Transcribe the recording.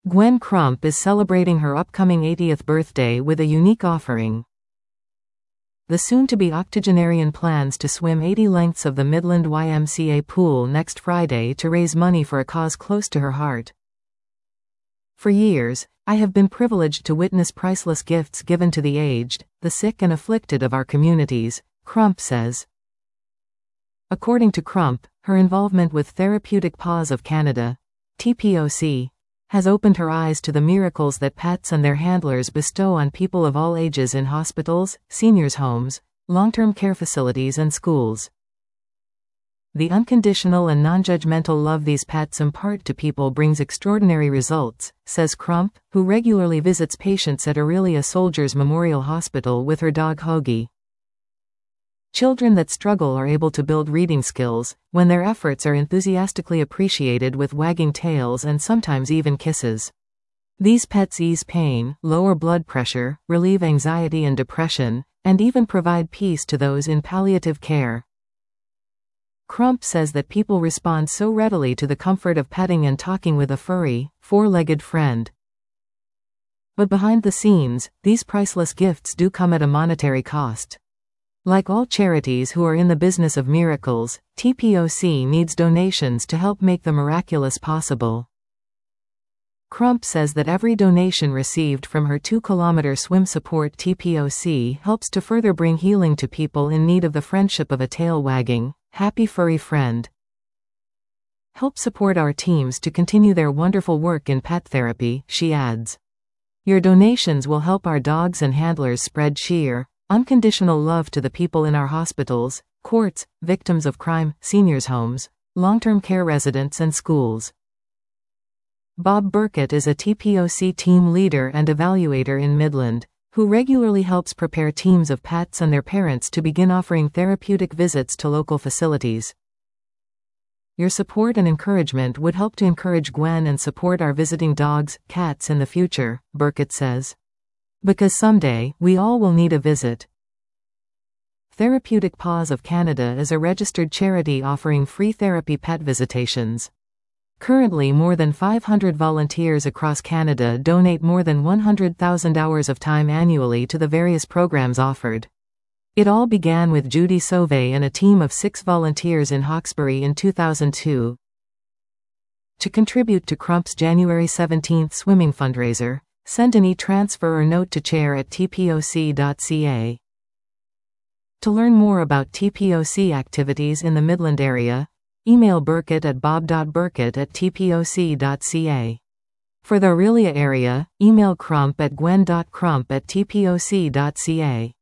Gwen Crump is celebrating her upcoming 80th birthday with a unique offering. The soon-to-be octogenarian plans to swim 80 lengths of the Midland YMCA pool next Friday to raise money for a cause close to her heart. For years, I have been privileged to witness priceless gifts given to the aged, the sick and afflicted of our communities, Crump says. According to Crump, her involvement with Therapeutic Paws of Canada, TPOC, has opened her eyes to the miracles that pets and their handlers bestow on people of all ages in hospitals, seniors' homes, long-term care facilities and schools. The unconditional and non-judgmental love these pets impart to people brings extraordinary results, says Crump, who regularly visits patients at Orillia Soldiers Memorial Hospital with her dog Hoagie. Children that struggle are able to build reading skills, when their efforts are enthusiastically appreciated with wagging tails and sometimes even kisses. These pets ease pain, lower blood pressure, relieve anxiety and depression, and even provide peace to those in palliative care. Crump says that people respond so readily to the comfort of petting and talking with a furry, four-legged friend. But behind the scenes, these priceless gifts do come at a monetary cost. Like all charities who are in the business of miracles, TPOC needs donations to help make the miraculous possible. Crump says that every donation received from her 2-kilometer swim support TPOC helps to further bring healing to people in need of the friendship of a tail-wagging, happy furry friend. Help support our teams to continue their wonderful work in pet therapy, she adds. Your donations will help our dogs and handlers spread sheer, unconditional love to the people in our hospitals, courts, victims of crime, seniors' homes, long-term care residents and schools. Bob Burkett is a TPOC team leader and evaluator in Midland, who regularly helps prepare teams of pets and their parents to begin offering therapeutic visits to local facilities. Your support and encouragement would help to encourage Gwen and support our visiting dogs, cats in the future, Burkett says. Because someday, we all will need a visit. Therapeutic Paws of Canada is a registered charity offering free therapy pet visitations. Currently, more than 500 volunteers across Canada donate more than 100,000 hours of time annually to the various programs offered. It all began with Judy Sauvé and a team of 6 volunteers in Hawkesbury in 2002. To contribute to Crump's January 17 swimming fundraiser, send an e-transfer or note to chair@tpoc.ca. To learn more about TPOC activities in the Midland area, email Burkett at bob.burkett@tpoc.ca. For the Orillia area, email Crump at gwen.crump@tpoc.ca.